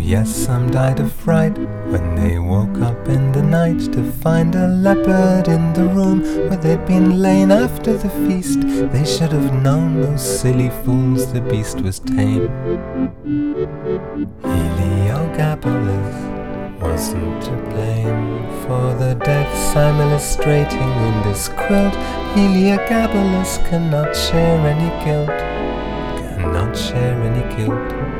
yes, some died of fright when they woke up in the night to find a leopard in the room where they'd been lain after the feast. They should have known, those silly fools, the beast was tame. Heliogabalus wasn't to blame for the deaths I'm illustrating in this quilt. Heliogabalus cannot share any guilt, cannot share any guilt.